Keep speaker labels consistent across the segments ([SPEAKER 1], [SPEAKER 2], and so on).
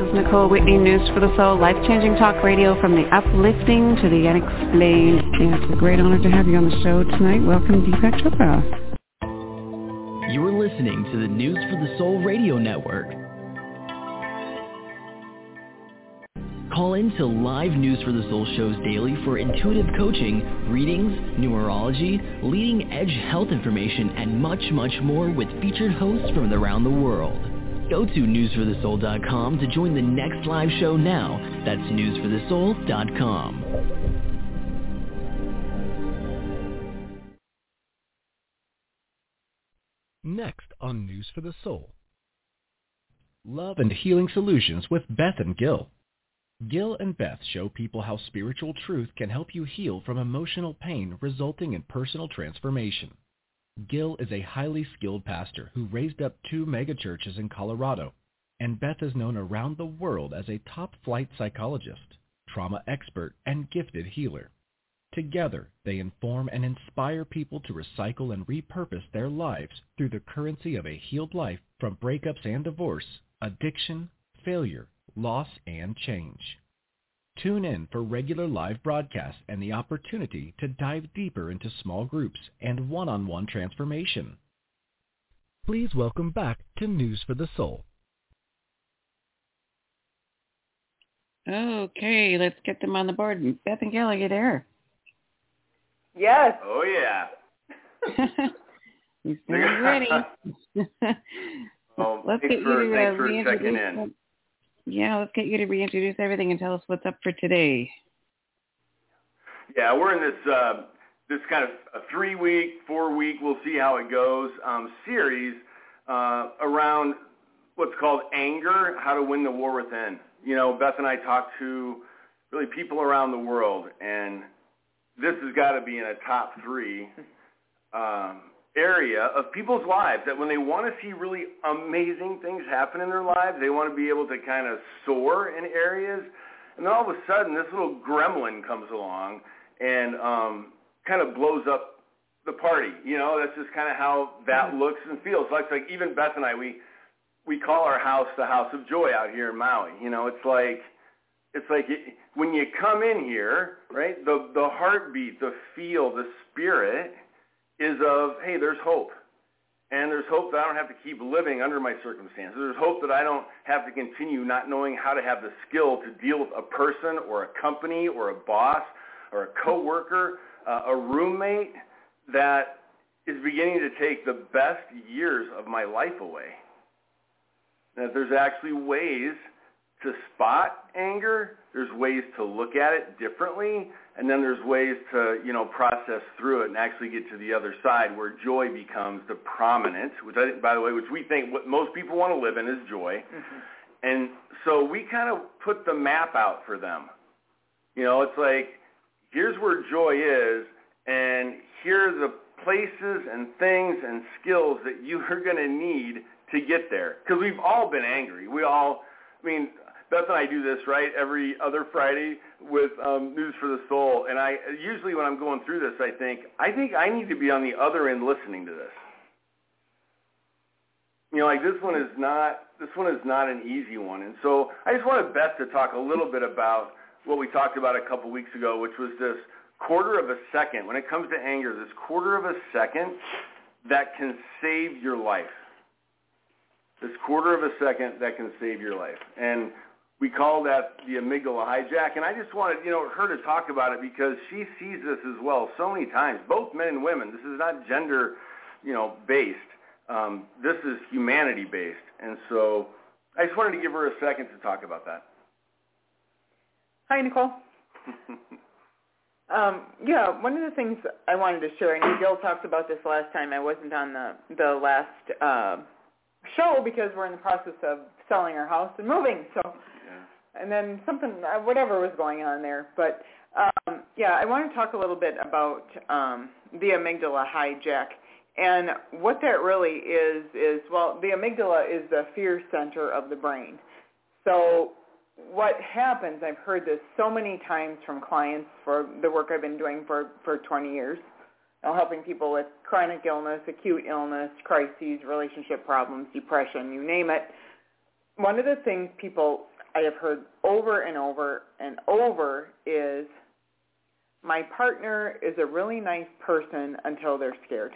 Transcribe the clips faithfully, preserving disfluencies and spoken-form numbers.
[SPEAKER 1] is Nicole Whitney, News for the Soul, life-changing talk radio from the uplifting to the unexplained. And it's a great honor to have you on the show tonight. Welcome, Deepak Chopra.
[SPEAKER 2] You're listening to the News for the Soul radio network. Call in to live News for the Soul shows daily for intuitive coaching, readings, numerology, leading-edge health information, and much, much more with featured hosts from around the world. Go to news for the soul dot com to join the next live show now. That's news for the soul dot com.
[SPEAKER 3] Next on News for the Soul. Love and Healing Solutions with Beth and Gil. Gil and Beth show people how spiritual truth can help you heal from emotional pain resulting in personal transformation. Gil is a highly skilled pastor who raised up two megachurches in Colorado, and Beth is known around the world as a top-flight psychologist, trauma expert, and gifted healer. Together, they inform and inspire people to recycle and repurpose their lives through the currency of a healed life from breakups and divorce, addiction, failure, loss, and change. Tune in for regular live broadcasts and the opportunity to dive deeper into small groups and one-on-one transformation. Please welcome back to News for the Soul.
[SPEAKER 1] Okay, let's get them on the board. Beth and Gil, are you there?
[SPEAKER 4] Yes.
[SPEAKER 5] Oh, yeah.
[SPEAKER 1] You sound ready.
[SPEAKER 5] Well,
[SPEAKER 1] let's
[SPEAKER 5] thanks
[SPEAKER 1] get
[SPEAKER 5] for,
[SPEAKER 1] you to
[SPEAKER 5] thanks
[SPEAKER 1] uh,
[SPEAKER 5] for checking
[SPEAKER 1] reintroduce.
[SPEAKER 5] in.
[SPEAKER 1] Yeah, let's get you to reintroduce everything and tell us what's up for today.
[SPEAKER 5] Yeah, we're in this uh, this kind of a three-week, four-week, we'll see how it goes, um, series uh, around what's called anger, how to win the war within. You know, Beth and I talk to really people around the world, and this has got to be in a top three um, area of people's lives, that when they want to see really amazing things happen in their lives, they want to be able to kind of soar in areas, and then all of a sudden this little gremlin comes along and um, kind of blows up the party. You know, that's just kind of how that looks and feels. Like, like even Beth and I, we we call our house the House of Joy out here in Maui. You know, it's like it's like it, when you come in here, right, the the heartbeat, the feel, the spirit is of, hey, there's hope. And there's hope that I don't have to keep living under my circumstances. There's hope that I don't have to continue not knowing how to have the skill to deal with a person or a company or a boss or a coworker, uh, a roommate that is beginning to take the best years of my life away. That there's actually ways to spot anger, there's ways to look at it differently, and then there's ways to, you know, process through it and actually get to the other side where joy becomes the prominent, which I think, by the way, which we think what most people want to live in is joy. Mm-hmm. And so we kind of put the map out for them. You know, it's like, here's where joy is, and here are the places and things and skills that you are going to need to get there. Because we've all been angry. We all, I mean, Beth and I do this, right, every other Friday with um, News for the Soul. And I usually when I'm going through this, I think, I think I need to be on the other end listening to this. You know, like this one is not, this one is not an easy one. And so I just wanted Beth to talk a little bit about what we talked about a couple weeks ago, which was this quarter of a second. When it comes to anger, this quarter of a second that can save your life. This quarter of a second that can save your life. And we call that the amygdala hijack. And I just wanted, you know, her to talk about it because she sees this as well so many times, both men and women. This is not gender, you know, based. Um, this is humanity based. And so I just wanted to give her a second to talk about that.
[SPEAKER 4] Hi, Nicole. um, yeah, one of the things I wanted to share, and Gil talked about this last time. I wasn't on the, the last uh, show because we're in the process of selling our house and moving. So, yeah. And then something, whatever was going on there. But, um, yeah, I want to talk a little bit about um, the amygdala hijack. And what that really is, is, well, the amygdala is the fear center of the brain. So what happens, I've heard this so many times from clients for the work I've been doing for, for twenty years, you know, helping people with chronic illness, acute illness, crises, relationship problems, depression, you name it. One of the things people I have heard over and over and over is, my partner is a really nice person until they're scared.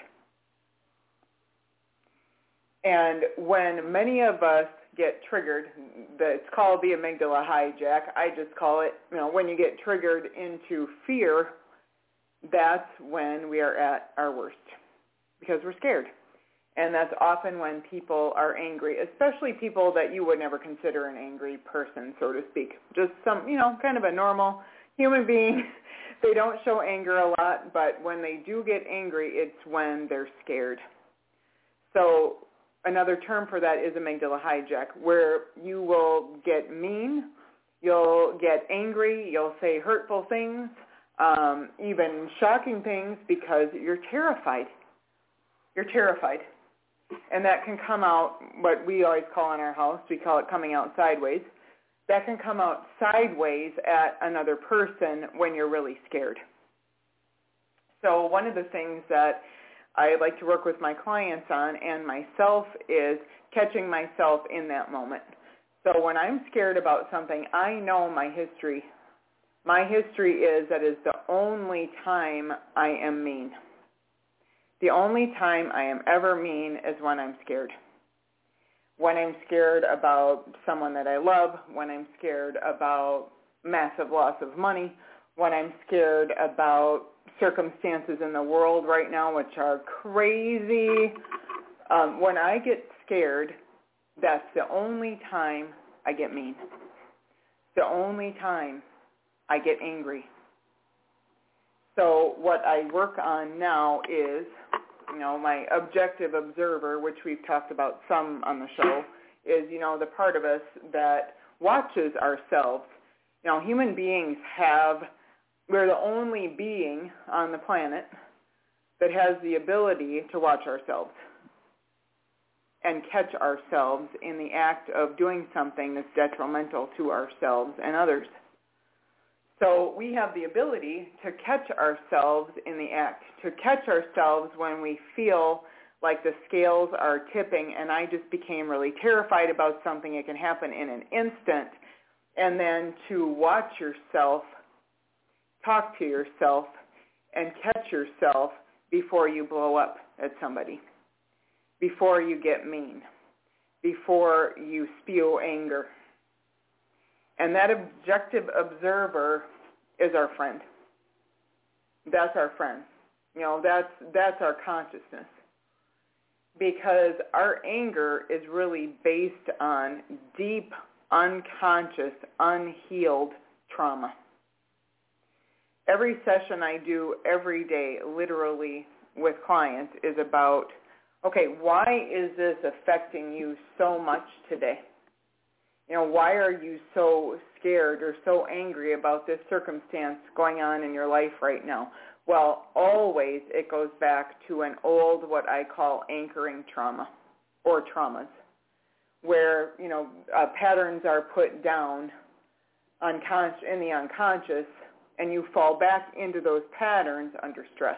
[SPEAKER 4] And when many of us get triggered, it's called the amygdala hijack. I just call it, you know, when you get triggered into fear, that's when we are at our worst because we're scared. And that's often when people are angry, especially people that you would never consider an angry person, so to speak. Just some, you know, kind of a normal human being. They don't show anger a lot, but when they do get angry, it's when they're scared. So another term for that is amygdala hijack, where you will get mean, you'll get angry, you'll say hurtful things, um, even shocking things because you're terrified. You're terrified. And that can come out, what we always call in our house, we call it coming out sideways. That can come out sideways at another person when you're really scared. So one of the things that I like to work with my clients on and myself is catching myself in that moment. So when I'm scared about something, I know my history. My history is that is the only time I am mean. The only time I am ever mean is when I'm scared. When I'm scared about someone that I love, when I'm scared about massive loss of money, when I'm scared about circumstances in the world right now which are crazy. Um, when I get scared, that's the only time I get mean. The only time I get angry. So what I work on now is, you know, my objective observer, which we've talked about some on the show, is, you know, the part of us that watches ourselves. You know, human beings have, we're the only being on the planet that has the ability to watch ourselves and catch ourselves in the act of doing something that's detrimental to ourselves and others. So we have the ability to catch ourselves in the act, to catch ourselves when we feel like the scales are tipping and I just became really terrified about something. It can happen in an instant. And then to watch yourself, talk to yourself, and catch yourself before you blow up at somebody, before you get mean, before you spew anger. And that objective observer is our friend. That's our friend. You know, that's that's our consciousness. Because our anger is really based on deep, unconscious, unhealed trauma. Every session I do every day, literally with clients, is about, okay, why is this affecting you so much today? You know, why are you so scared or so angry about this circumstance going on in your life right now? Well, always it goes back to an old, what I call anchoring trauma or traumas, where, you know, uh, patterns are put down unconscious, in the unconscious, and you fall back into those patterns under stress.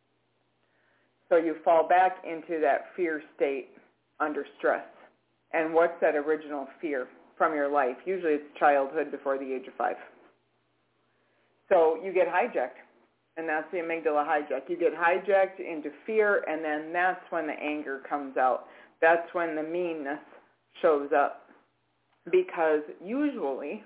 [SPEAKER 4] So you fall back into that fear state under stress. And what's that original fear from your life? Usually it's childhood before the age of five. So you get hijacked, and that's the amygdala hijack. You get hijacked into fear, and then that's when the anger comes out. That's when the meanness shows up. Because usually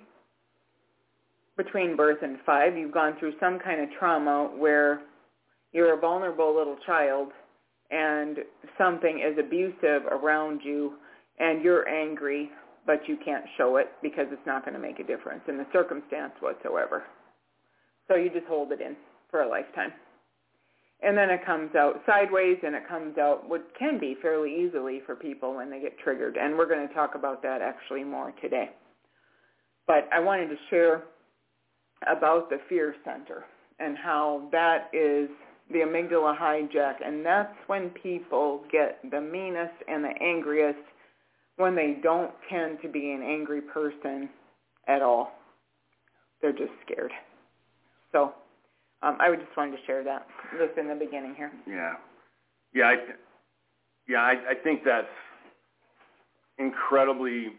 [SPEAKER 4] between birth and five, you've gone through some kind of trauma where you're a vulnerable little child and something is abusive around you and you're angry, but you can't show it because it's not going to make a difference in the circumstance whatsoever. So you just hold it in for a lifetime. And then it comes out sideways, and it comes out what can be fairly easily for people when they get triggered. And we're going to talk about that actually more today. But I wanted to share about the fear center and how that is the amygdala hijack. And that's when people get the meanest and the angriest, when they don't tend to be an angry person at all. They're just scared. So um, I just wanted to share that just in the beginning here.
[SPEAKER 5] Yeah. Yeah, I, yeah, I, I think that's incredibly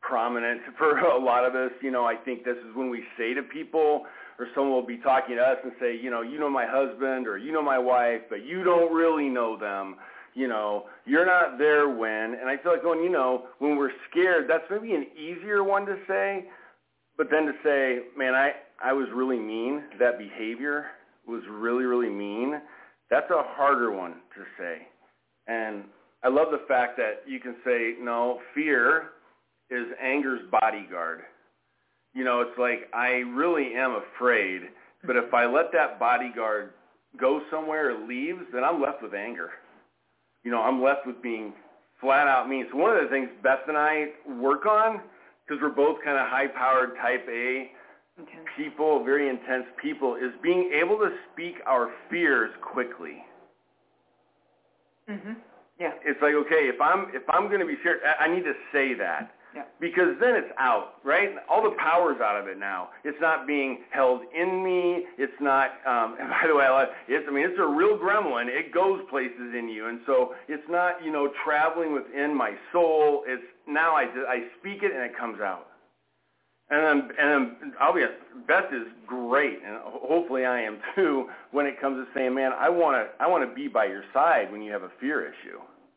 [SPEAKER 5] prominent for a lot of us. You know, I think this is when we say to people, or someone will be talking to us and say, you know, you know my husband or you know my wife, but you don't really know them. You know, you're not there when. And I feel like going, you know, when we're scared, that's maybe an easier one to say. But then to say, man, I, I was really mean. That behavior was really, really mean. That's a harder one to say. And I love the fact that you can say, no, fear is anger's bodyguard. You know, it's like I really am afraid, but if I let that bodyguard go somewhere or leaves, then I'm left with anger. You know, I'm left with being flat out mean. So one of the things Beth and I work on, because we're both kind of high-powered type A intense people, very intense people, is being able to speak our fears quickly.
[SPEAKER 4] Mm-hmm. Yeah.
[SPEAKER 5] It's like, okay, if I'm if I'm going to be scared, I need to say that.
[SPEAKER 4] Yeah.
[SPEAKER 5] Because then it's out, right? All the power's out of it now. It's not being held in me. It's not, um, and by the way, I, it's, I mean, it's a real gremlin. It goes places in you. And so it's not, you know, traveling within my soul. It's now I, I speak it and it comes out. And then, and then I'll be, Beth is great, and hopefully I am too, when it comes to saying, man, I want to I want to be by your side when you have a fear issue.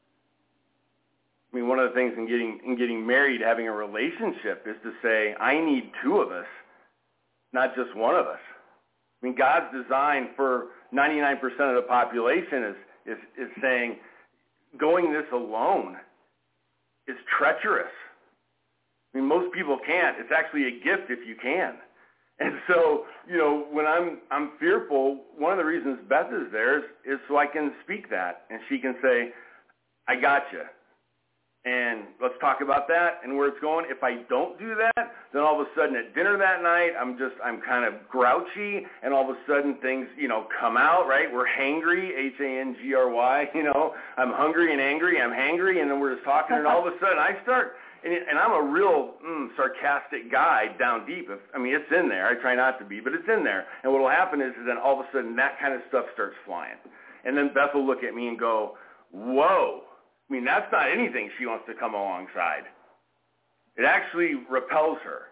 [SPEAKER 5] I mean, one of the things in getting in getting married, having a relationship, is to say, I need two of us, not just one of us. I mean, God's design for ninety-nine percent of the population is, is, is saying going this alone is treacherous. I mean, most people can't. It's actually a gift if you can. And so, you know, when I'm I'm fearful, one of the reasons Beth is there is, is so I can speak that, and she can say, I got you. And let's talk about that and where it's going. If I don't do that, then all of a sudden at dinner that night, I'm just, I'm kind of grouchy, and all of a sudden things, you know, come out, right? We're hangry, H A N G R Y, you know. I'm hungry and angry, I'm hangry, and then we're just talking, and all of a sudden I start, and, and I'm a real mm, sarcastic guy down deep. If, I mean, it's in there. I try not to be, but it's in there. And what will happen is, is then all of a sudden that kind of stuff starts flying. And then Beth will look at me and go, whoa. I mean, that's not anything she wants to come alongside. It actually repels her.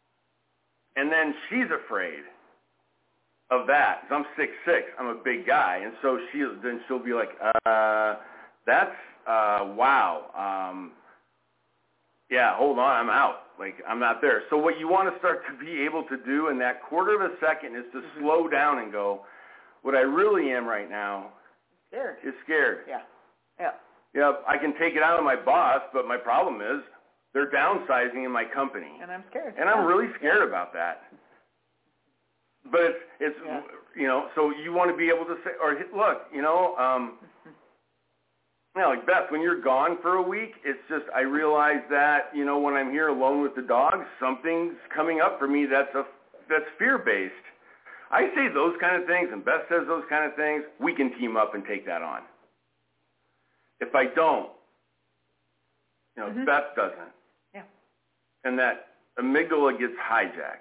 [SPEAKER 5] And then she's afraid of that. Because I'm six foot six. I'm a big guy. And so she, then she'll be like, uh, that's, uh, wow. Um, yeah, hold on, I'm out. Like, I'm not there. So what you want to start to be able to do in that quarter of a second is to mm-hmm. slow down and go, what I really am right now
[SPEAKER 4] scared.
[SPEAKER 5] is scared.
[SPEAKER 4] Yeah, yeah.
[SPEAKER 5] Yeah, I can take it out of my boss, but my problem is they're downsizing in my company.
[SPEAKER 4] And I'm scared.
[SPEAKER 5] And I'm really scared about that. But it's, it's yeah. you know, so you want to be able to say, or look, you know, um, you know, like Beth, when you're gone for a week, it's just, I realize that, you know, when I'm here alone with the dogs, something's coming up for me that's a, that's fear-based. I say those kind of things, and Beth says those kind of things, we can team up and take that on. If I don't, you know, mm-hmm. Beth doesn't.
[SPEAKER 4] Yeah.
[SPEAKER 5] And that amygdala gets hijacked.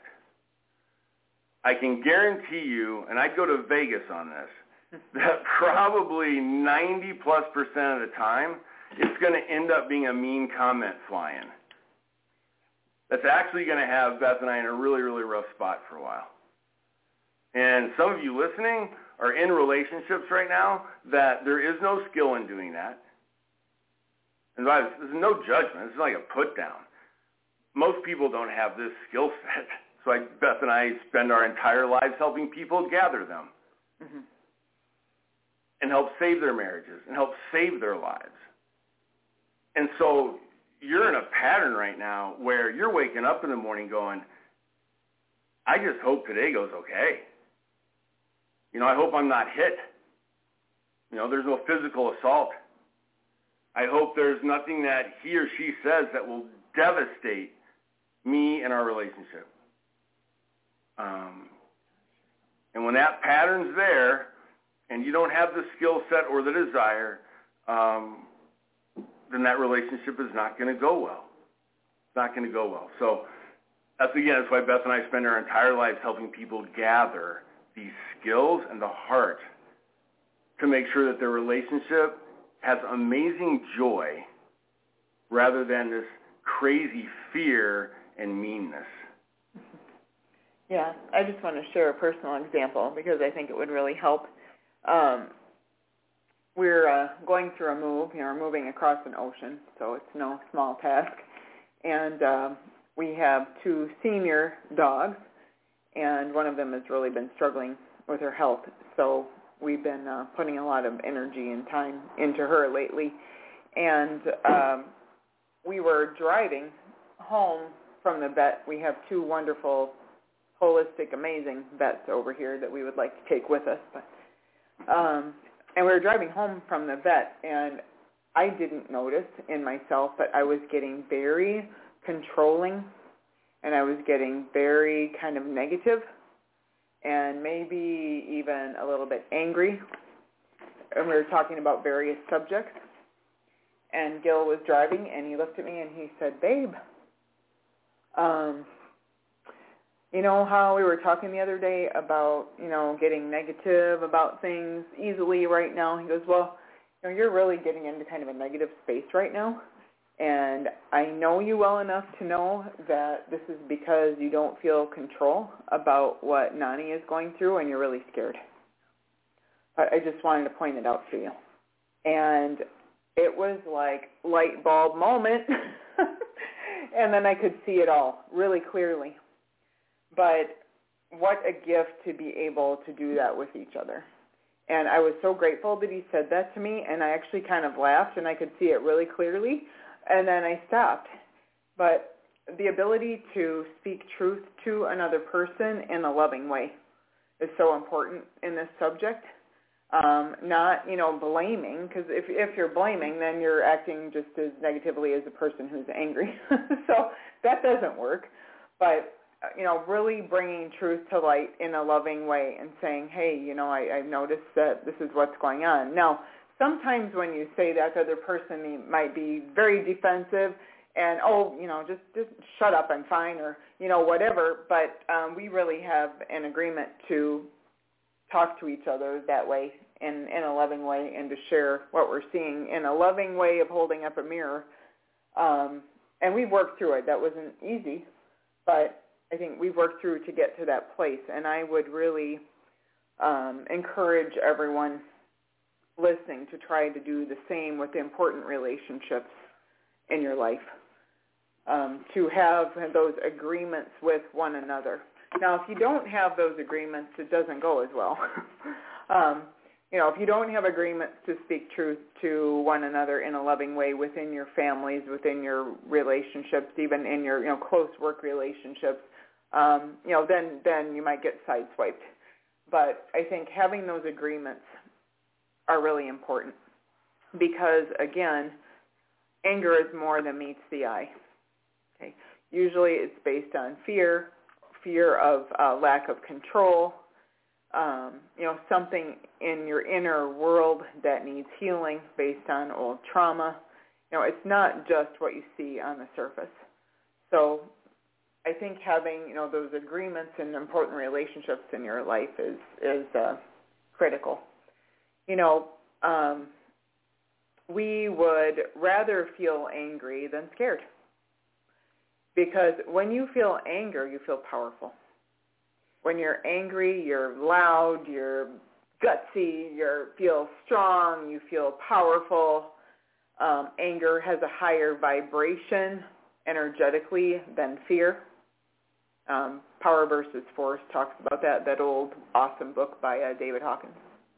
[SPEAKER 5] I can guarantee you, and I'd go to Vegas on this, that probably ninety plus percent of the time, it's going to end up being a mean comment flying. That's actually going to have Beth and I in a really, really rough spot for a while. And some of you listening are in relationships right now that there is no skill in doing that. And there's no judgment. It's like a put down. Most people don't have this skill set. So I, Beth and I spend our entire lives helping people gather them mm-hmm. and help save their marriages and help save their lives. And so you're in a pattern right now where you're waking up in the morning going, I just hope today goes okay. You know, I hope I'm not hit. You know, there's no physical assault. I hope there's nothing that he or she says that will devastate me and our relationship. Um, and when that pattern's there and you don't have the skill set or the desire, um, then that relationship is not going to go well. It's not going to go well. So that's, again, that's why Beth and I spend our entire lives helping people gather these skills and the heart to make sure that their relationship has amazing joy rather than this crazy fear and meanness.
[SPEAKER 4] Yeah, I just want to share a personal example because I think it would really help. Um, we're uh, going through a move. You know, we're moving across an ocean, so it's no small task. And uh, we have two senior dogs, and one of them has really been struggling with her health. So we've been uh, putting a lot of energy and time into her lately. And um, we were driving home from the vet. We have two wonderful, holistic, amazing vets over here that we would like to take with us. But, um, and we were driving home from the vet, and I didn't notice in myself, but I was getting very controlling, and I was getting very kind of negative, and maybe even a little bit angry. And we were talking about various subjects. And Gil was driving, and he looked at me, and he said, "Babe, um, you know how we were talking the other day about, you know, getting negative about things easily right now?" He goes, "Well, you know, you're really getting into kind of a negative space right now, and I know you well enough to know that this is because you don't feel control about what Nani is going through, and you're really scared. But I just wanted to point it out to you." And it was like light bulb moment, and then I could see it all really clearly. But what a gift to be able to do that with each other. And I was so grateful that he said that to me, and I actually kind of laughed, and I could see it really clearly, and then I stopped. But the ability to speak truth to another person in a loving way is so important in this subject. Um, not, you know, blaming, because if, if you're blaming, then you're acting just as negatively as a person who's angry. So that doesn't work. But, you know, really bringing truth to light in a loving way and saying, hey, you know, I, I've noticed that this is what's going on. Now, sometimes when you say that, the other person might be very defensive and, oh, you know, just, just shut up, I'm fine, or, you know, whatever. But um, we really have an agreement to talk to each other that way in, in a loving way and to share what we're seeing in a loving way of holding up a mirror. Um, and we've worked through it. That wasn't easy, but I think we've worked through to get to that place. And I would really um, encourage everyone listening to try to do the same with the important relationships in your life, um, to have those agreements with one another. Now, if you don't have those agreements, it doesn't go as well. um, you know, if you don't have agreements to speak truth to one another in a loving way within your families, within your relationships, even in your, you know, close work relationships, um, you know, then, then you might get sideswiped. But I think having those agreements are really important because, again, anger is more than meets the eye. Okay? Usually it's based on fear, fear of uh, lack of control, um, you know, something in your inner world that needs healing based on old trauma. You know, it's not just what you see on the surface. So I think having, you know, those agreements and important relationships in your life is, is uh, critical. You know, um, we would rather feel angry than scared. Because when you feel anger, you feel powerful. When you're angry, you're loud, you're gutsy, you feel strong, you feel powerful. Um, anger has a higher vibration energetically than fear. Um, Power versus Force talks about that, that old awesome book by uh, David Hawkins.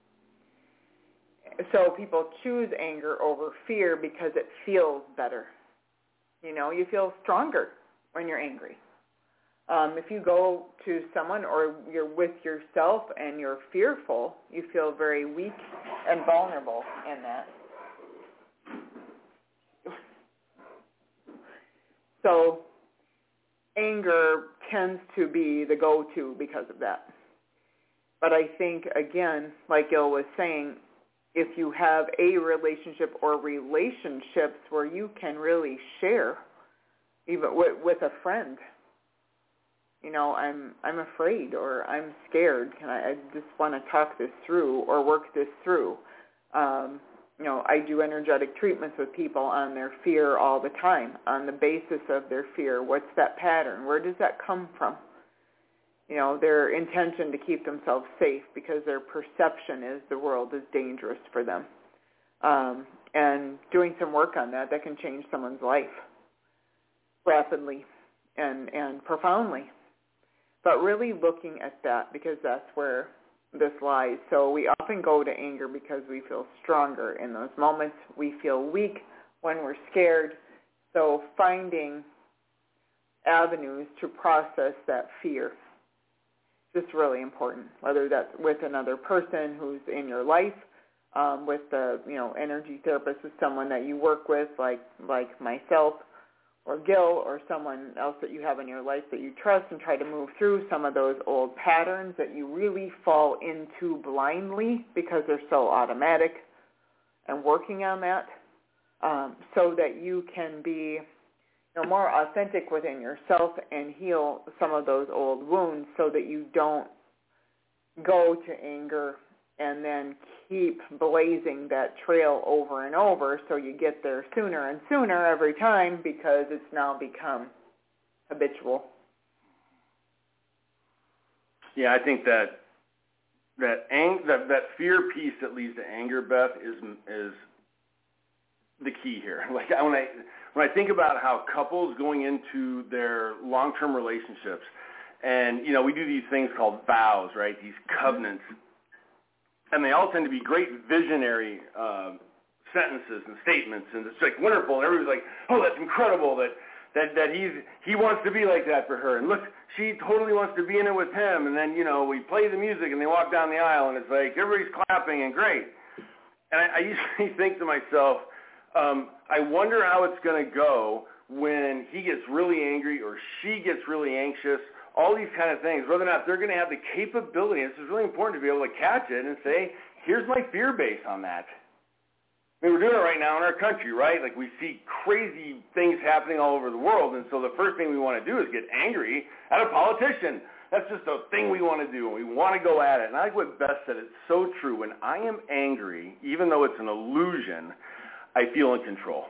[SPEAKER 4] So people choose anger over fear because it feels better. You know, you feel stronger when you're angry. Um, if you go to someone or you're with yourself and you're fearful, you feel very weak and vulnerable in that. So anger tends to be the go-to because of that. But I think, again, like Gil was saying, if you have a relationship or relationships where you can really share, even with, with a friend, you know, I'm I'm afraid or I'm scared. Can I, I just want to talk this through or work this through. Um, you know, I do energetic treatments with people on their fear all the time, on the basis of their fear. What's that pattern? Where does that come from? You know, their intention to keep themselves safe because their perception is the world is dangerous for them. Um, and doing some work on that, that can change someone's life rapidly and, and profoundly. But really looking at that, because that's where this lies. So we often go to anger because we feel stronger in those moments. We feel weak when we're scared. So finding avenues to process that fear is just really important, whether that's with another person who's in your life, um, with the, you know, energy therapist, with someone that you work with, like like myself or Gil, or someone else that you have in your life that you trust, and try to move through some of those old patterns that you really fall into blindly because they're so automatic, and working on that um, so that you can be, you know, more authentic within yourself and heal some of those old wounds so that you don't go to anger and then keep blazing that trail over and over, so you get there sooner and sooner every time because it's now become habitual.
[SPEAKER 5] Yeah, I think that that ang- that, that fear piece that leads to anger, Beth, is is the key here. Like when I when I think about how couples going into their long-term relationships, and you know, we do these things called vows, right? These covenants. And they all tend to be great visionary uh, sentences and statements, and it's like wonderful. And everybody's like, "Oh, that's incredible that that that he's he wants to be like that for her." And look, she totally wants to be in it with him. And then, you know, we play the music and they walk down the aisle, and it's like everybody's clapping and great. And I, I usually think to myself, um, I wonder how it's going to go when he gets really angry or she gets really anxious. All these kind of things, whether or not they're going to have the capability. This is really important to be able to catch it and say, here's my fear base on that. I mean, we're doing it right now in our country, right? Like, we see crazy things happening all over the world, and so the first thing we want to do is get angry at a politician. That's just a thing we want to do, and we want to go at it. And I like what Beth said. It's so true. When I am angry, even though it's an illusion, I feel in control.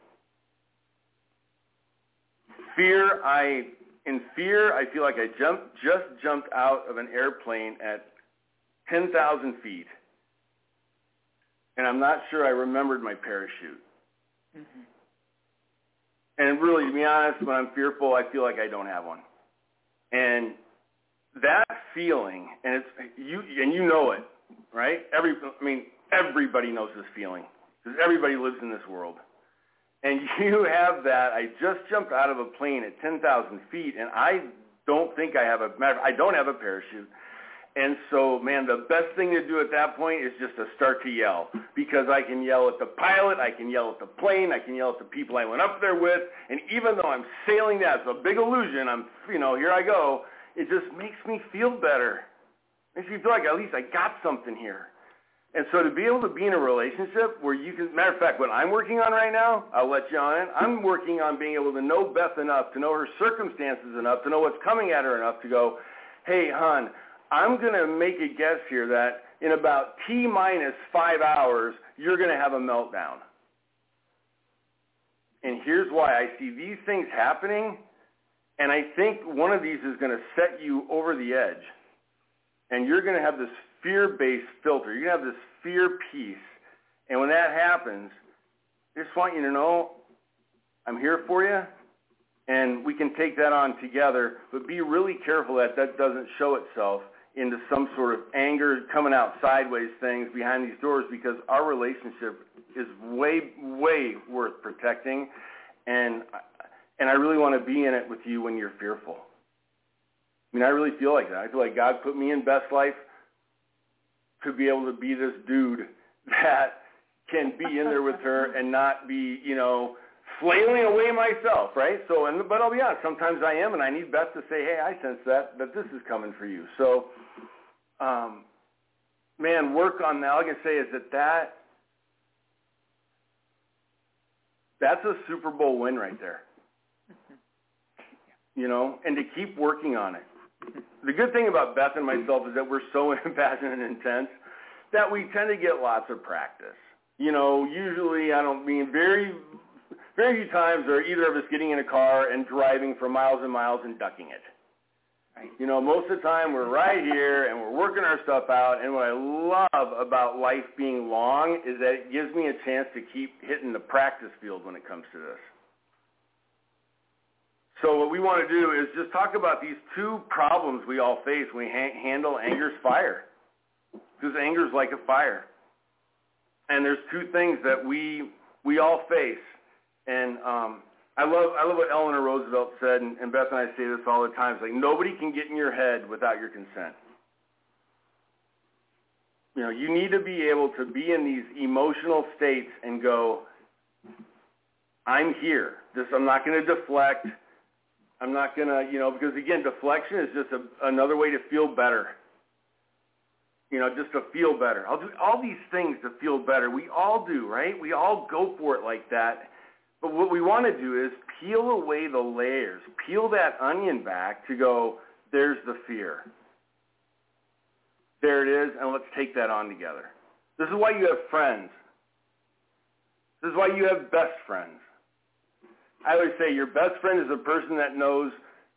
[SPEAKER 5] Fear, I... In fear, I feel like I jumped, just jumped out of an airplane at ten thousand feet, and I'm not sure I remembered my parachute. Mm-hmm. And really, to be honest, when I'm fearful, I feel like I don't have one. And that feeling, and it's you, and you know it, right? Every, I mean, everybody knows this feeling because everybody lives in this world. And you have that. I just jumped out of a plane at ten thousand feet, and I don't think I have a – I don't have a parachute. And so, man, the best thing to do at that point is just to start to yell, because I can yell at the pilot, I can yell at the plane, I can yell at the people I went up there with, and even though I'm sailing that, it's a big illusion, I'm, you know, here I go, it just makes me feel better. It makes me feel like at least I got something here. And so to be able to be in a relationship where you can, matter of fact, what I'm working on right now, I'll let you on in, I'm working on being able to know Beth enough, to know her circumstances enough, to know what's coming at her enough to go, hey, hon, I'm going to make a guess here that in about T minus five hours, you're going to have a meltdown. And here's why. I see these things happening, and I think one of these is going to set you over the edge. And you're going to have this fear-based filter. You're going to have this fear piece. And when that happens, I just want you to know I'm here for you, and we can take that on together. But be really careful that that doesn't show itself into some sort of anger, coming out sideways things behind these doors, because our relationship is way, way worth protecting. And, and I really want to be in it with you when you're fearful. I mean, I really feel like that. I feel like God put me in Beth's life to be able to be this dude that can be in there with her and not be, you know, flailing away myself, right? So, and but I'll be honest, sometimes I am, and I need Beth to say, hey, I sense that, that this is coming for you. So, um, man, work on that. All I can say is that, that that's a Super Bowl win right there, you know, and to keep working on it. The good thing about Beth and myself is that we're so passionate and intense that we tend to get lots of practice. You know, usually, I don't mean very, very few times are either of us getting in a car and driving for miles and miles and ducking it. Right. You know, most of the time we're right here and we're working our stuff out. And what I love about life being long is that it gives me a chance to keep hitting the practice field when it comes to this. So what we want to do is just talk about these two problems we all face when we ha- handle anger's fire. Because anger is like a fire. And there's two things that we we all face. And um, I love I love what Eleanor Roosevelt said, and, and Beth and I say this all the time. It's like, nobody can get in your head without your consent. You know, you need to be able to be in these emotional states and go, I'm here. This, I'm not going to deflect. I'm not going to, you know, because, again, deflection is just a, another way to feel better. You know, just to feel better. I'll do all these things to feel better. We all do, right? We all go for it like that. But what we want to do is peel away the layers, peel that onion back to go, there's the fear. There it is, and let's take that on together. This is why you have friends. This is why you have best friends. I always say your best friend is a person that knows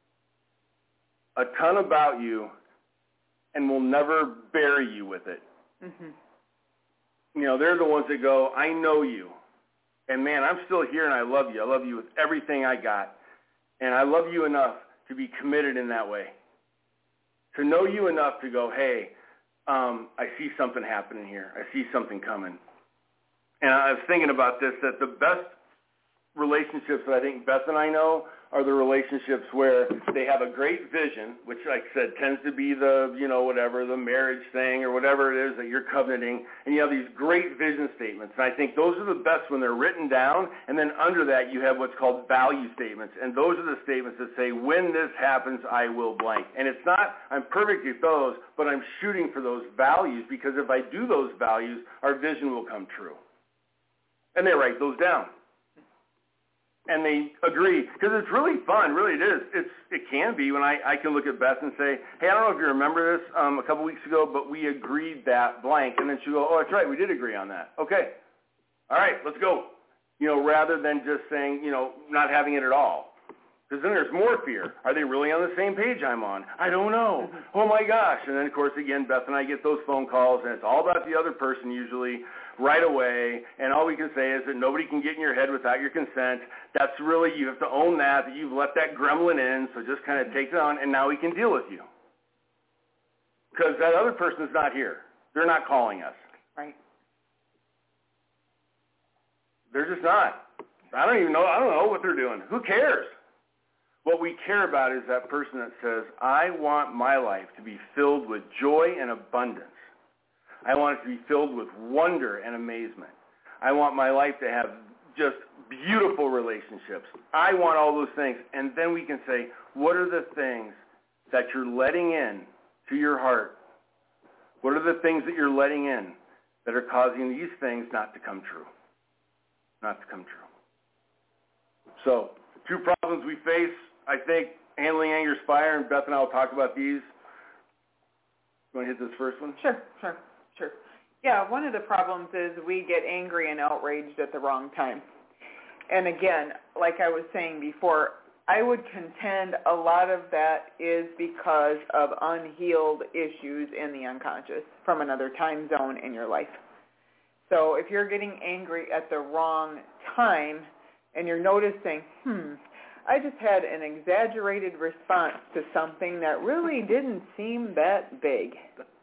[SPEAKER 5] a ton about you and will never bury you with it. Mm-hmm. You know, they're the ones that go, I know you. And, man, I'm still here and I love you. I love you with everything I got. And I love you enough to be committed in that way. To know you enough to go, hey, um, I see something happening here. I see something coming. And I was thinking about this, that the best relationships that I think Beth and I know are the relationships where they have a great vision, which, like I said, tends to be the, you know, whatever, the marriage thing or whatever it is that you're covenanting, and you have these great vision statements. And I think those are the best when they're written down, and then under that you have what's called value statements, and those are the statements that say, when this happens, I will blank. And it's not, I'm perfect at those, but I'm shooting for those values, because if I do those values, our vision will come true. And they write those down. And they agree, because it's really fun, really it is. It's, it can be when I, I can look at Beth and say, hey, I don't know if you remember this um, a couple weeks ago, but we agreed that blank. And then she'll go, oh, that's right, we did agree on that. Okay. All right, let's go. You know, rather than just saying, you know, not having it at all. Because then there's more fear. Are they really on the same page I'm on? I don't know. Oh, my gosh. And then, of course, again, Beth and I get those phone calls, and it's all about the other person usually right away, and all we can say is that nobody can get in your head without your consent. That's really, you have to own that, that you've let that gremlin in, so just kind of take it on, and now we can deal with you. Because that other person's not here. They're not calling us.
[SPEAKER 4] Right.
[SPEAKER 5] They're just not. I don't even know, I don't know what they're doing. Who cares? What we care about is that person that says, I want my life to be filled with joy and abundance. I want it to be filled with wonder and amazement. I want my life to have just beautiful relationships. I want all those things. And then we can say, what are the things that you're letting in to your heart? What are the things that you're letting in that are causing these things not to come true? Not to come true. So, two problems we face, I think, handling anger's fire, and Beth and I will talk about these. You want to hit this first one?
[SPEAKER 4] Sure, sure. Sure. Yeah, one of the problems is we get angry and outraged at the wrong time. And again, like I was saying before, I would contend a lot of that is because of unhealed issues in the unconscious from another time zone in your life. So if you're getting angry at the wrong time and you're noticing, hmm, I just had an exaggerated response to something that really didn't seem that big.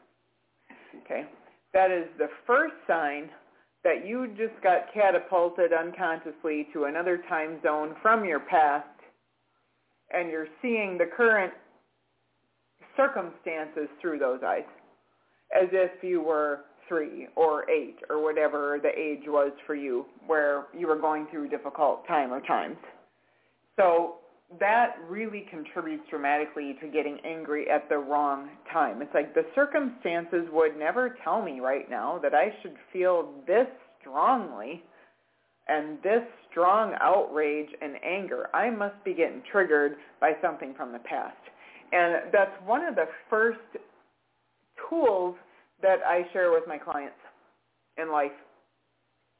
[SPEAKER 4] Okay, that is the first sign that you just got catapulted unconsciously to another time zone from your past, and you're seeing the current circumstances through those eyes, as if you were three or eight or whatever the age was for you, where you were going through a difficult time or times. So that really contributes dramatically to getting angry at the wrong time. It's like the circumstances would never tell me right now that I should feel this strongly and this strong outrage and anger. I must be getting triggered by something from the past. And that's one of the first tools that I share with my clients in life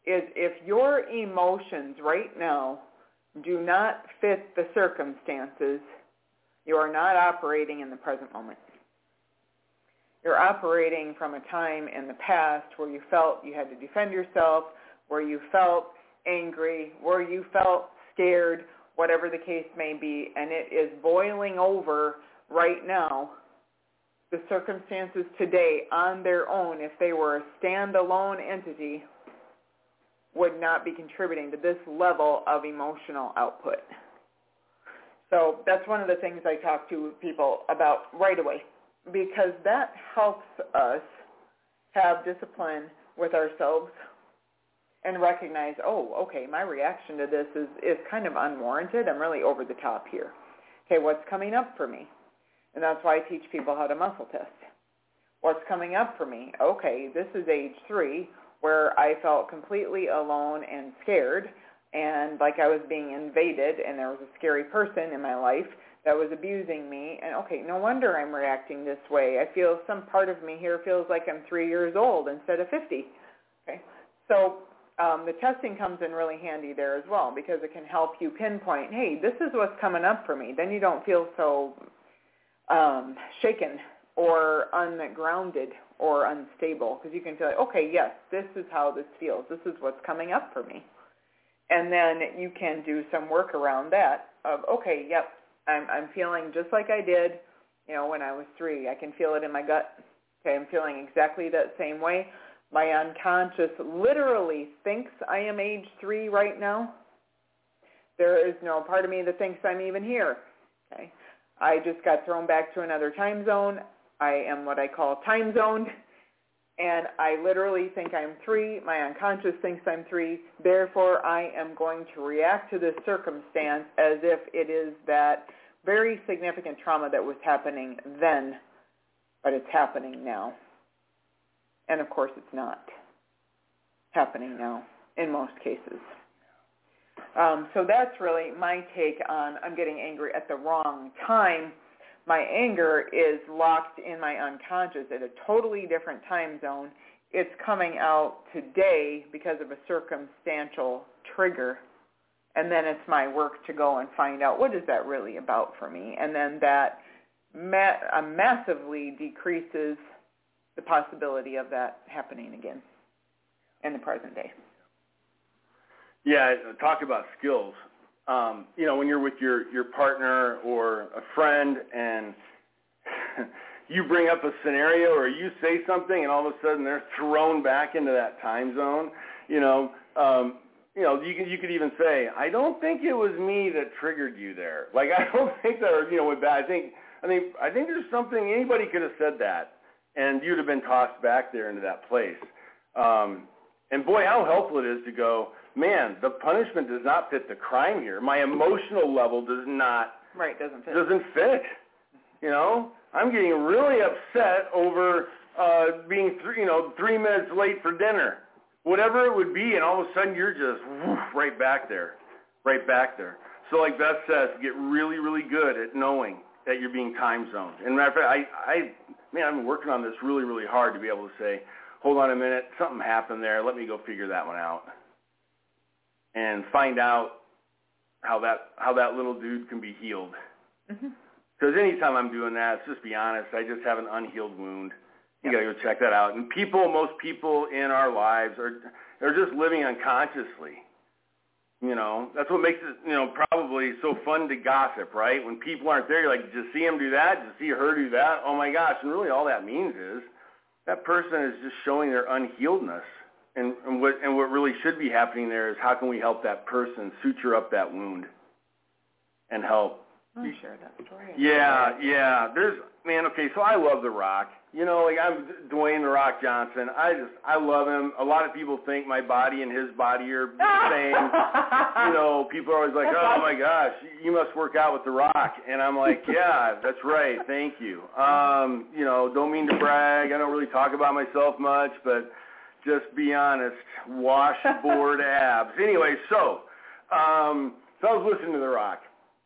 [SPEAKER 4] is if your emotions right now do not fit the circumstances, you are not operating in the present moment. You're operating from a time in the past where you felt you had to defend yourself, where you felt angry, where you felt scared, whatever the case may be, and it is boiling over right now. The circumstances today on their own, if they were a standalone entity, would not be contributing to this level of emotional output. So that's one of the things I talk to people about right away, because that helps us have discipline with ourselves and recognize, oh, okay, my reaction to this is, is kind of unwarranted. I'm really over the top here. Okay, what's coming up for me? And that's why I teach people how to muscle test. What's coming up for me? Okay, this is age three, where I felt completely alone and scared, and like I was being invaded, and there was a scary person in my life that was abusing me. And okay, no wonder I'm reacting this way. I feel some part of me here feels like I'm three years old instead of fifty. Okay, so um, the testing comes in really handy there as well, because it can help you pinpoint, hey, this is what's coming up for me. Then you don't feel so um, shaken or ungrounded or unstable, because you can feel like, okay, yes, this is how this feels. This is what's coming up for me. And then you can do some work around that of, okay, yep, I'm, I'm feeling just like I did, you know, when I was three. I can feel it in my gut. Okay, I'm feeling exactly that same way. My unconscious literally thinks I am age three right now. There is no part of me that thinks I'm even here. Okay, I just got thrown back to another time zone. I am what I call time zoned, and I literally think I'm three. My unconscious thinks I'm three. Therefore, I am going to react to this circumstance as if it is that very significant trauma that was happening then, but it's happening now. And, of course, it's not happening now in most cases. Um, so that's really my take on I'm getting angry at the wrong time. My anger is locked in my unconscious at a totally different time zone. It's coming out today because of a circumstantial trigger. And then it's my work to go and find out what is that really about for me. And then that ma- uh, massively decreases the possibility of that happening again in the present day.
[SPEAKER 5] Yeah, talk about skills. Um, you know, when you're with your, your partner or a friend and you bring up a scenario or you say something and all of a sudden they're thrown back into that time zone, you know, um, you know, you could, you could even say, I don't think it was me that triggered you there. Like, I don't think that, or, you know, with that, I think, I think, I think there's something, anybody could have said that and you'd have been tossed back there into that place. Um, and boy, how helpful it is to go, man, the punishment does not fit the crime here. My emotional level does not
[SPEAKER 4] right doesn't fit.
[SPEAKER 5] Doesn't fit. You know, I'm getting really upset over uh, being three, you know, three minutes late for dinner, whatever it would be, and all of a sudden you're just woof, right back there, right back there. So, like Beth says, get really, really good at knowing that you're being time zoned. And matter of fact, I, I, man, I've been working on this really, really hard to be able to say, hold on a minute, something happened there. Let me go figure that one out. And find out how that how that little dude can be healed. Because mm-hmm. anytime I'm doing that, let's just be honest, I just have an unhealed wound. You yep. got to go check that out. And people, most people in our lives are are just living unconsciously. You know, that's what makes it, you know, probably so fun to gossip, right? When people aren't there, you're like, did you see him do that? Did you see her do that? Oh my gosh! And really, all that means is that person is just showing their unhealedness. And, and what and what really should be happening there is how can we help that person suture up that wound and help.
[SPEAKER 4] Oh, share that story.
[SPEAKER 5] Yeah, yeah. There's man. Okay, so I love The Rock. You know, like I'm Dwayne The Rock Johnson. I just I love him. A lot of people think my body and his body are the same. You know, people are always like, oh my gosh, you must work out with The Rock, and I'm like, yeah, that's right. Thank you. Um, you know, don't mean to brag. I don't really talk about myself much, but. Just be honest, washboard abs. Anyway, so um, so I was listening to The Rock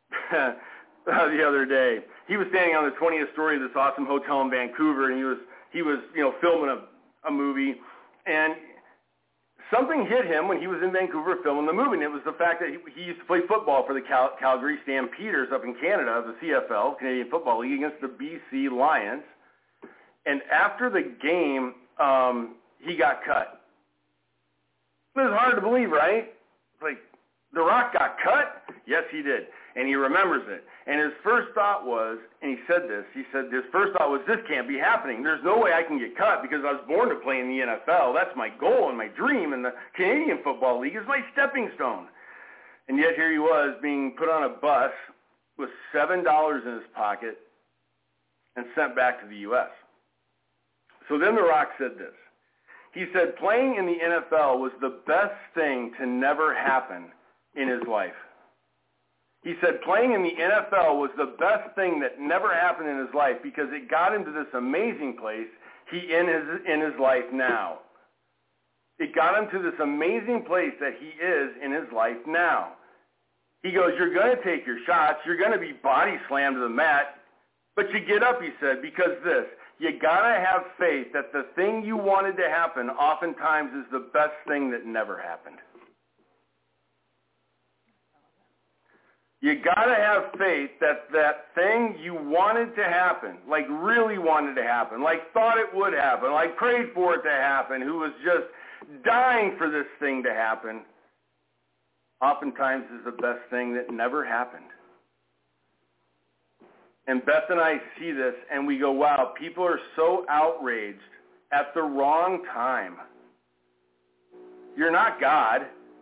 [SPEAKER 5] the other day. He was standing on the twentieth story of this awesome hotel in Vancouver, and he was he was you know filming a, a movie, and something hit him when he was in Vancouver filming the movie, and it was the fact that he, he used to play football for the Cal- Calgary Stampeders up in Canada, the C F L, Canadian Football League, against the B C Lions. And after the game, um, he got cut. It was hard to believe, right? Like, The Rock got cut? Yes, he did. And he remembers it. And his first thought was, and he said this, he said his first thought was, this can't be happening. There's no way I can get cut because I was born to play in the N F L. That's my goal and my dream, and the Canadian Football League is my stepping stone. And yet here he was being put on a bus with seven dollars in his pocket and sent back to the U S So then The Rock said this. He said playing in the N F L was the best thing to never happen in his life. He said playing in the N F L was the best thing that never happened in his life because it got him to this amazing place he in his in his life now. It got him to this amazing place that he is in his life now. He goes, you're going to take your shots, you're going to be body slammed to the mat, but you get up, he said, because this, you got to have faith that the thing you wanted to happen oftentimes is the best thing that never happened. You got to have faith that that thing you wanted to happen, like really wanted to happen, like thought it would happen, like prayed for it to happen, who was just dying for this thing to happen, oftentimes is the best thing that never happened. And Beth and I see this and we go, wow, people are so outraged at the wrong time. You're not God.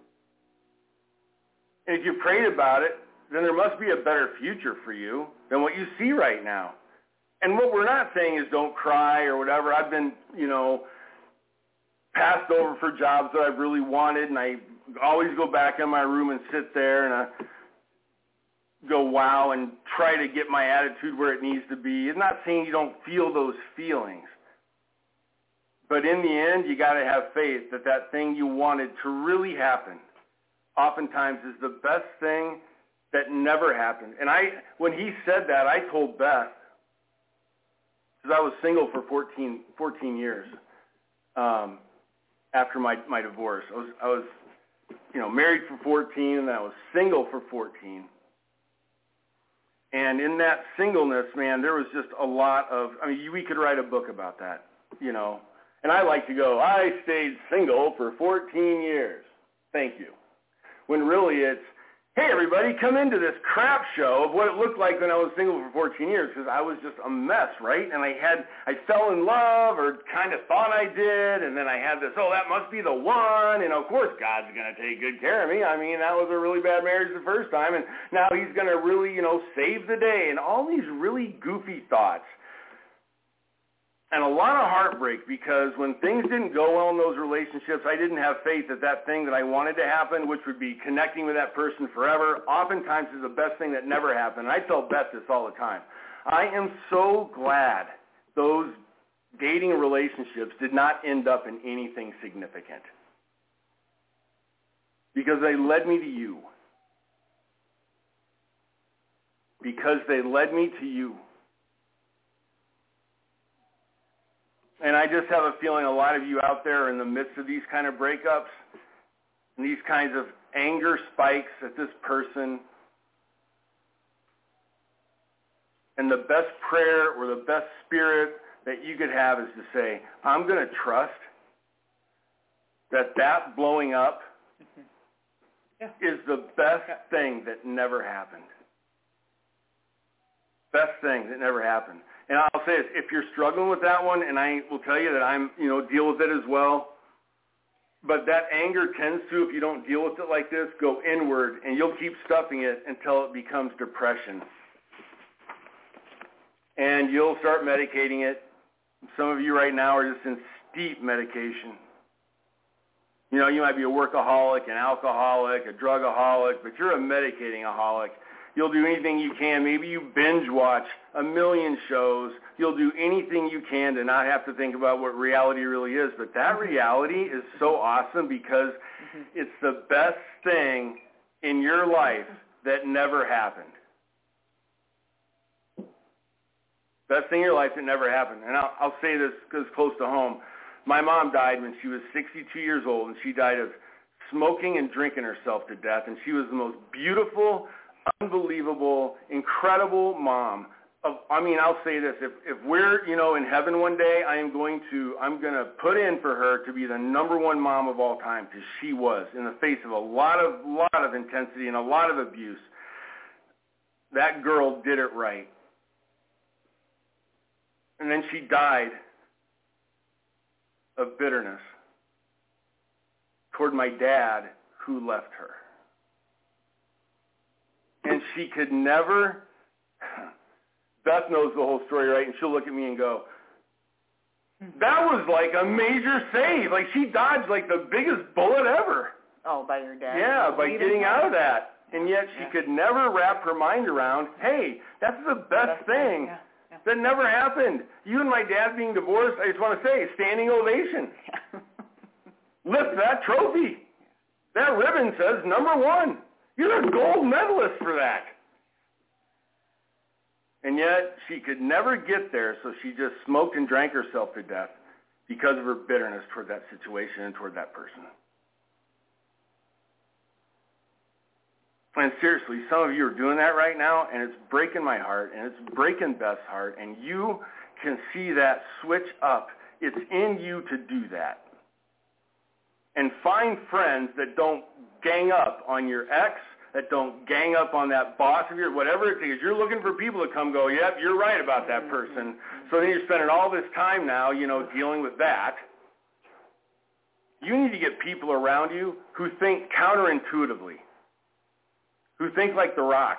[SPEAKER 5] And if you prayed about it, then there must be a better future for you than what you see right now. And what we're not saying is don't cry or whatever. I've been, you know, passed over for jobs that I've really wanted, and I always go back in my room and sit there and I go, wow, and try to get my attitude where it needs to be. It's not saying you don't feel those feelings. But in the end, you got to have faith that that thing you wanted to really happen oftentimes is the best thing that never happened. And I, when he said that, I told Beth, because I was single for fourteen, fourteen years um, after my, my divorce. I was, I was, you know, married for fourteen, and then I was single for fourteen. And in that singleness, man, there was just a lot of, I mean, we could write a book about that, you know. And I like to go, I stayed single for fourteen years. Thank you. When really it's, hey, everybody, come into this crap show of what it looked like when I was single for fourteen years, because I was just a mess, right? And I had, I fell in love, or kind of thought I did, and then I had this, oh, that must be the one, and of course God's going to take good care of me. I mean, that was a really bad marriage the first time, and now he's going to really, you know, save the day, and all these really goofy thoughts. And a lot of heartbreak, because when things didn't go well in those relationships, I didn't have faith that that thing that I wanted to happen, which would be connecting with that person forever, oftentimes is the best thing that never happened. I tell Beth this all the time. I am so glad those dating relationships did not end up in anything significant, because they led me to you. Because they led me to you. And I just have a feeling a lot of you out there are in the midst of these kind of breakups and these kinds of anger spikes at this person. And the best prayer or the best spirit that you could have is to say, I'm going to trust that that blowing up yeah. is the best yeah. thing that never happened. Best thing that never happened. And I'll say this, if you're struggling with that one, and I will tell you that I'm, you know, deal with it as well, but that anger tends to, if you don't deal with it like this, go inward, and you'll keep stuffing it until it becomes depression. And you'll start medicating it. Some of you right now are just in steep medication. You know, you might be a workaholic, an alcoholic, a drugaholic, but you're a medicating-aholic. You'll do anything you can. Maybe you binge watch a million shows. You'll do anything you can to not have to think about what reality really is. But that reality is so awesome because mm-hmm. it's the best thing in your life that never happened. Best thing in your life that never happened. And I'll, I'll say this because it's close to home. My mom died when she was sixty-two years old, and she died of smoking and drinking herself to death, and she was the most beautiful, unbelievable, incredible mom. Of, I mean, I'll say this, if, if we're, you know, in heaven one day, I am going to, I'm going to put in for her to be the number one mom of all time, because she was, in the face of a lot of, lot of intensity and a lot of abuse. That girl did it right. And then she died of bitterness toward my dad who left her. And she could never, Beth knows the whole story, right? And she'll look at me and go, that was like a major save. Like she dodged like the biggest bullet ever.
[SPEAKER 4] Oh, by your dad?
[SPEAKER 5] Yeah, by getting out of that. And yet she
[SPEAKER 4] yeah.
[SPEAKER 5] could never wrap her mind around, hey, that's the best, best thing.
[SPEAKER 4] Yeah. Yeah.
[SPEAKER 5] That never happened. You and my dad being divorced, I just want to say, standing ovation.
[SPEAKER 4] Yeah.
[SPEAKER 5] Lift that trophy. That ribbon says number one. You're a gold medalist for that. And yet she could never get there, so she just smoked and drank herself to death because of her bitterness toward that situation and toward that person. And seriously, some of you are doing that right now, and it's breaking my heart, and it's breaking Beth's heart, and you can see that switch up. It's in you to do that. And find friends that don't gang up on your ex, that don't gang up on that boss of yours, whatever it is. You're looking for people to come go, yep, you're right about that person. So then you're spending all this time now, you know, dealing with that. You need to get people around you who think counterintuitively, who think like The Rock,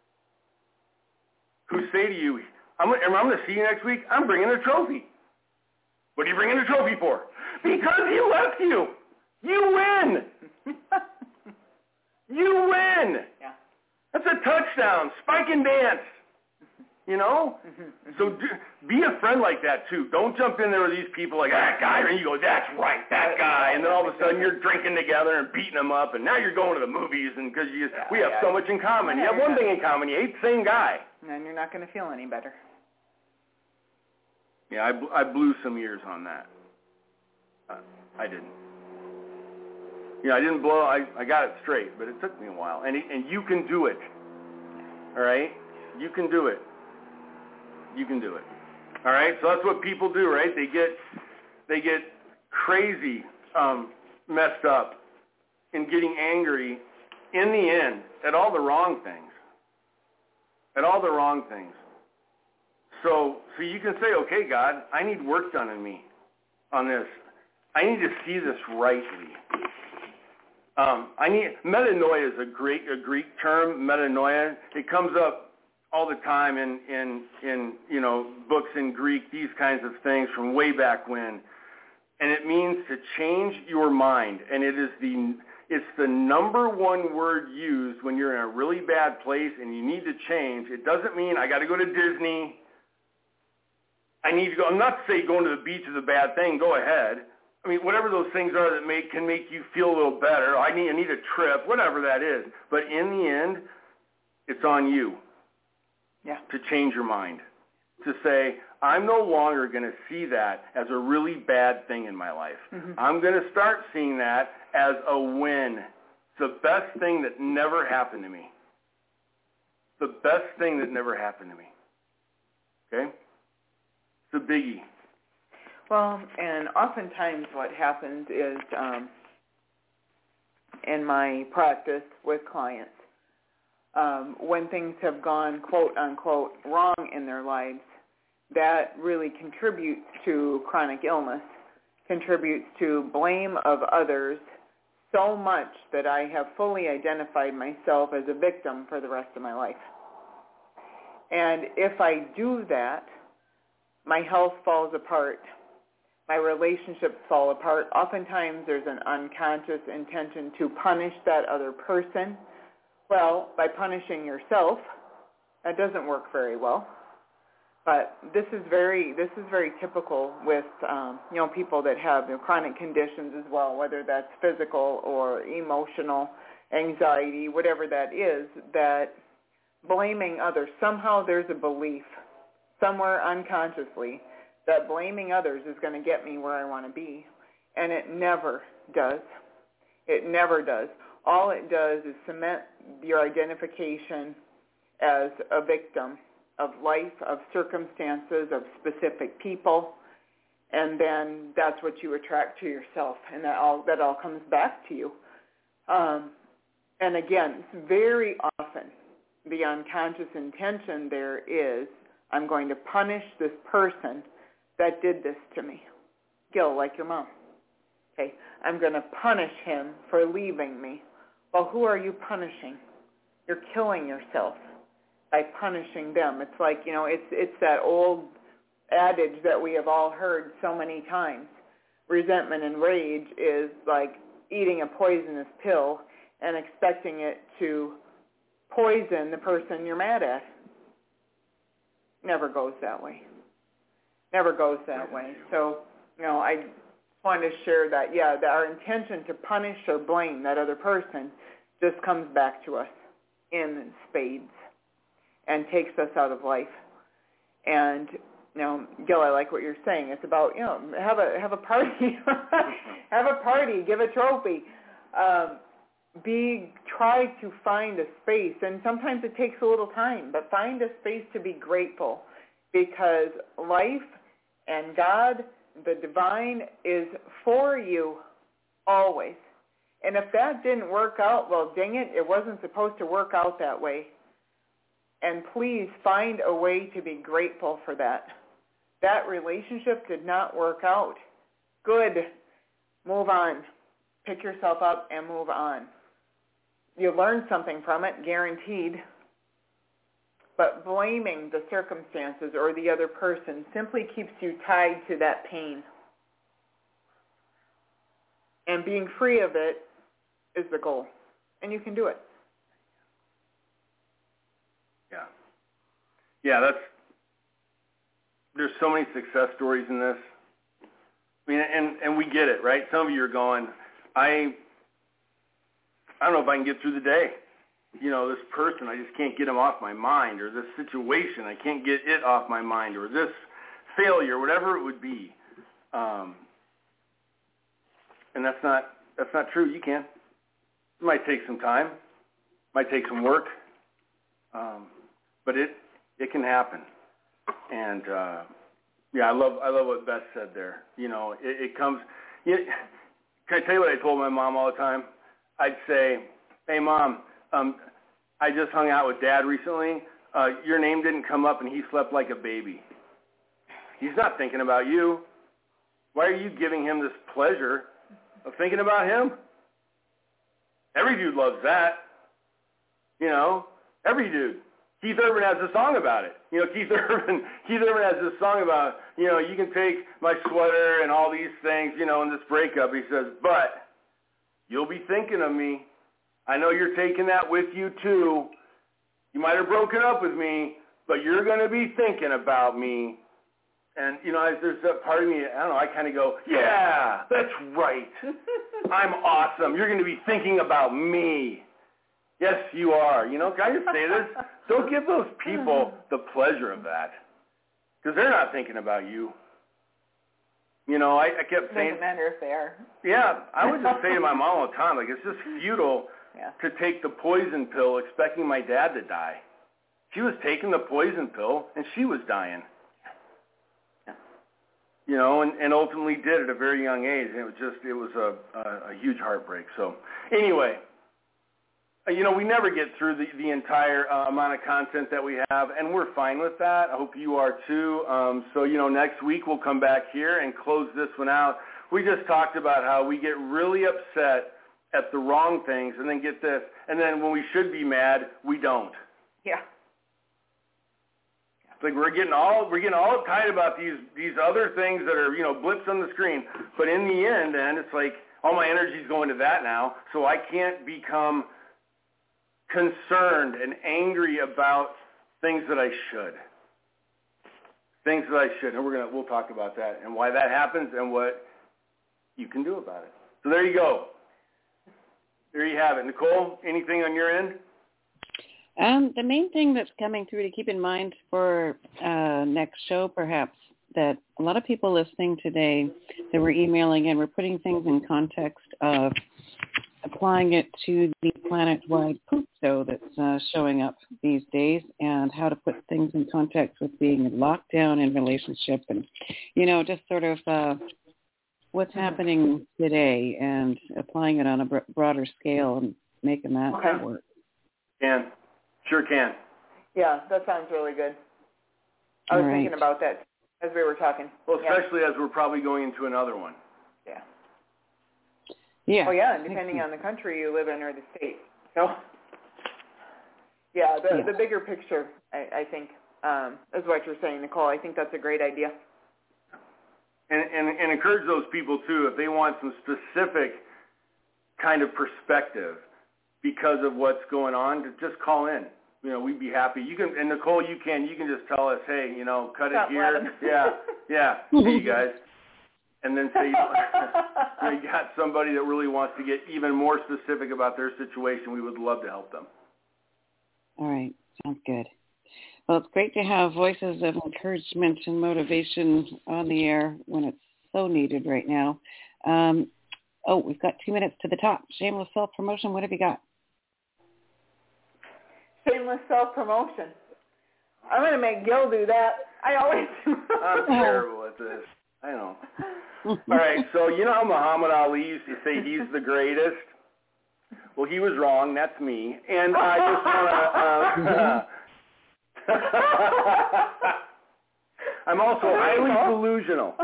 [SPEAKER 5] who say to you, I'm, I'm going to see you next week, I'm bringing a trophy. What are you bringing a trophy for? Because he left you. You win. You win.
[SPEAKER 4] Yeah.
[SPEAKER 5] That's a touchdown. Spike and dance. You know? So do, be a friend like that, too. Don't jump in there with these people like, that guy, and you go, that's right, that guy. And then all of a sudden you're drinking together and beating them up, and now you're going to the movies, and because you, yeah, we have yeah. so much in common. You have one thing in common. You hate the same guy.
[SPEAKER 4] And you're not going to feel any better.
[SPEAKER 5] Yeah, I, I blew some years on that. Uh, I didn't. You know, I didn't blow, I, I got it straight, but it took me a while. And, and you can do it. All right? You can do it. You can do it. All right? So that's what people do, right? They get they get crazy um, messed up in getting angry in the end at all the wrong things. At all the wrong things. So so you can say, okay, God, I need work done in me on this. I need to see this rightly. Um, I need metanoia is a Greek a Greek term. Metanoia. It comes up all the time in in in you know books in Greek. These kinds of things from way back when, and it means to change your mind. And it is the it's the number one word used when you're in a really bad place and you need to change. It doesn't mean I got to go to Disney. I need to go. I'm not saying going to the beach is a bad thing. Go ahead. I mean, whatever those things are that make can make you feel a little better. I need I need a trip, whatever that is. But in the end, it's on you.
[SPEAKER 4] Yeah. To
[SPEAKER 5] change your mind. To say, I'm no longer going to see that as a really bad thing in my life. Mm-hmm. I'm going to start seeing that as a win. It's the best thing that never happened to me. The best thing that never happened to me. Okay? It's a biggie.
[SPEAKER 4] Well, and oftentimes what happens is um, in my practice with clients, um, when things have gone, quote, unquote, wrong in their lives, that really contributes to chronic illness, contributes to blame of others so much that I have fully identified myself as a victim for the rest of my life. And if I do that, my health falls apart. My relationships fall apart. Oftentimes there's an unconscious intention to punish that other person. Well, by punishing yourself, that doesn't work very well. But this is very this is very typical with um, you know people that have you know, chronic conditions as well, whether that's physical or emotional, anxiety, whatever that is, that blaming others. Somehow there's a belief somewhere unconsciously that blaming others is going to get me where I want to be. And it never does. It never does. All it does is cement your identification as a victim of life, of circumstances, of specific people, and then that's what you attract to yourself, and that all that all comes back to you. Um, and again, very often the unconscious intention there is, I'm going to punish this person that did this to me. Gil, like your mom. Okay, I'm going to punish him for leaving me. Well, who are you punishing? You're killing yourself by punishing them. It's like, you know, it's it's that old adage that we have all heard so many times. Resentment and rage is like eating a poisonous pill and expecting it to poison the person you're mad at. Never goes that way. Never goes that way. So, you know, I wanted to share that, yeah, that our intention to punish or blame that other person just comes back to us in spades and takes us out of life. And, you know, Gil, I like what you're saying. It's about, you know, have a have a party, have a party, give a trophy. Um, be try to find a space, and sometimes it takes a little time, but find a space to be grateful, because life and God, the divine, is for you always. And if that didn't work out, well, dang it, it wasn't supposed to work out that way. And please find a way to be grateful for that. That relationship did not work out. Good. Move on. Pick yourself up and move on. You learned something from it, guaranteed. But blaming the circumstances or the other person simply keeps you tied to that pain. And being free of it is the goal. And you can do it.
[SPEAKER 5] Yeah. Yeah, that's, there's so many success stories in this. I mean, and, and we get it, right? Some of you are going, I, I don't know if I can get through the day. You know, this person, I just can't get him off my mind, or this situation, I can't get it off my mind, or this failure, whatever it would be. Um, and that's not, that's not true. You can. It might take some time. It might take some work. Um, but it, it can happen. And, uh, yeah, I love, I love what Beth said there. You know, it, it comes, you know, can I tell you what I told my mom all the time? I'd say, hey, Mom, um, I just hung out with Dad recently. Uh, your name didn't come up, and he slept like a baby. He's not thinking about you. Why are you giving him this pleasure of thinking about him? Every dude loves that. You know, every dude. Keith Urban has a song about it. You know, Keith Urban, Keith Urban has this song about, you know, you can take my sweater and all these things, you know, in this breakup. He says, but you'll be thinking of me. I know you're taking that with you too. You might have broken up with me, but you're going to be thinking about me. And, you know, there's a part of me, I don't know, I kind of go, yeah, that's right. I'm awesome. You're going to be thinking about me. Yes, you are. You know, can I just say this? Don't give those people the pleasure of that, because they're not thinking about you. You know, I, I kept saying.
[SPEAKER 4] Doesn't matter if they are.
[SPEAKER 5] Yeah, I would just say to my mom all the time, like, it's just futile
[SPEAKER 4] yeah.
[SPEAKER 5] to take the poison pill expecting my dad to die. She was taking the poison pill, and she was dying.
[SPEAKER 4] Yeah.
[SPEAKER 5] You know, and, and ultimately did at a very young age. And it was just, it was a, a, a huge heartbreak. So, anyway. You know, we never get through the, the entire uh, amount of content that we have, and we're fine with that. I hope you are too. Um, so, you know, next week we'll come back here and close this one out. We just talked about how we get really upset at the wrong things, and then get this, and then when we should be mad, we don't.
[SPEAKER 4] Yeah.
[SPEAKER 5] It's like we're getting all we're getting all uptight about these these other things that are, you know, blips on the screen, but in the end, then it's like all my energy is going to that now, so I can't become concerned and angry about things that I should. Things that I should. And we're gonna we'll talk about that and why that happens and what you can do about it. So there you go. There you have it. Nicole, anything on your end?
[SPEAKER 1] Um, the main thing that's coming through to keep in mind for uh, next show, perhaps, that a lot of people listening today that were emailing in were putting things in context of applying it to the planet-wide poop show that's uh, showing up these days, and how to put things in context with being locked down in relationship, and, you know, just sort of uh, what's happening today and applying it on a br- broader scale and making that
[SPEAKER 4] okay.
[SPEAKER 1] work.
[SPEAKER 5] Can. Sure can.
[SPEAKER 4] Yeah, that sounds really good. I was
[SPEAKER 1] All right.
[SPEAKER 4] thinking about that as we were talking.
[SPEAKER 5] Well,
[SPEAKER 4] yeah.
[SPEAKER 5] especially as we're probably going into another one.
[SPEAKER 4] Yeah.
[SPEAKER 1] Yeah.
[SPEAKER 4] Oh, yeah, and depending on the country you live in or the state. So, yeah, the,
[SPEAKER 1] yeah.
[SPEAKER 4] the bigger picture, I, I think, um, is what you're saying, Nicole. I think that's a great idea.
[SPEAKER 5] And, and, and encourage those people, too, if they want some specific kind of perspective because of what's going on, to just call in. You know, we'd be happy. You can, and Nicole, you can, you can just tell us, hey, you know, cut
[SPEAKER 4] Stop
[SPEAKER 5] it here.
[SPEAKER 4] laughing.
[SPEAKER 5] Yeah, yeah. Hey, you guys. And then say, you know, you got somebody that really wants to get even more specific about their situation. We would love to help them.
[SPEAKER 1] All right. Sounds good. Well, it's great to have voices of encouragement and motivation on the air when it's so needed right now. Um, oh, we've got two minutes to the top. Shameless self-promotion. What have you got?
[SPEAKER 4] Shameless self-promotion. I'm going to make Gil do that. I always do.
[SPEAKER 5] I'm terrible at this. I know. All right, so you know how Muhammad Ali used to say he's the greatest? Well, he was wrong. That's me. And I just want to... Uh, I'm also highly delusional.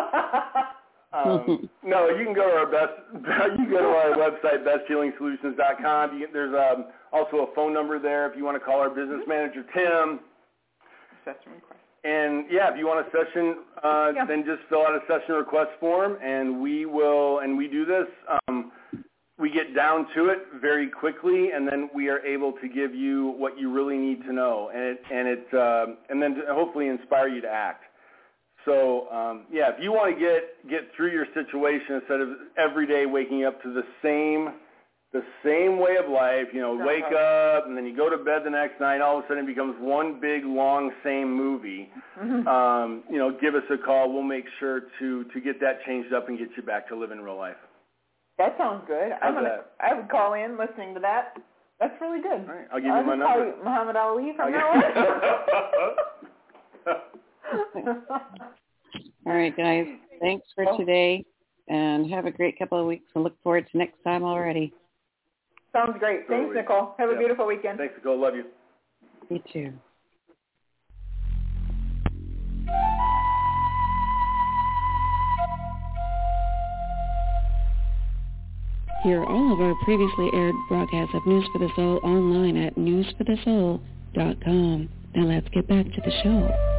[SPEAKER 5] Um, no, you can go to our best. You can go to our website, best healing solutions dot com. You, there's um, also a phone number there if you want to call our business manager, Tim.
[SPEAKER 4] Session request.
[SPEAKER 5] And yeah, if you want a session, uh,
[SPEAKER 4] yeah.
[SPEAKER 5] then just fill out a session request form, and we will. And we do this. Um, we get down to it very quickly, and then we are able to give you what you really need to know, and it and it uh, and then to hopefully inspire you to act. So, um, yeah, if you want to get, get through your situation instead of every day waking up to the same the same way of life, you know, wake up and then you go to bed the next night, all of a sudden it becomes one big, long, same movie,
[SPEAKER 4] mm-hmm.
[SPEAKER 5] um, you know, give us a call. We'll make sure to, to get that changed up and get you back to living real life.
[SPEAKER 4] That sounds good.
[SPEAKER 5] How's
[SPEAKER 4] I'm gonna,
[SPEAKER 5] that?
[SPEAKER 4] I would call in listening to that. That's really good.
[SPEAKER 5] All right, I'll give
[SPEAKER 4] I'll
[SPEAKER 5] you my
[SPEAKER 4] just
[SPEAKER 5] number.
[SPEAKER 4] call you Muhammad Ali from now on.
[SPEAKER 1] All right, guys. Thanks for today, and have a great couple of weeks. I look forward to next time already.
[SPEAKER 4] Sounds great. Thanks, Nicole. Have a
[SPEAKER 5] yeah.
[SPEAKER 4] beautiful weekend.
[SPEAKER 5] Thanks, Nicole. Love you.
[SPEAKER 1] You too. Hear all of our previously aired broadcasts of News for the Soul online at news for the soul dot com. Now let's get back to the show.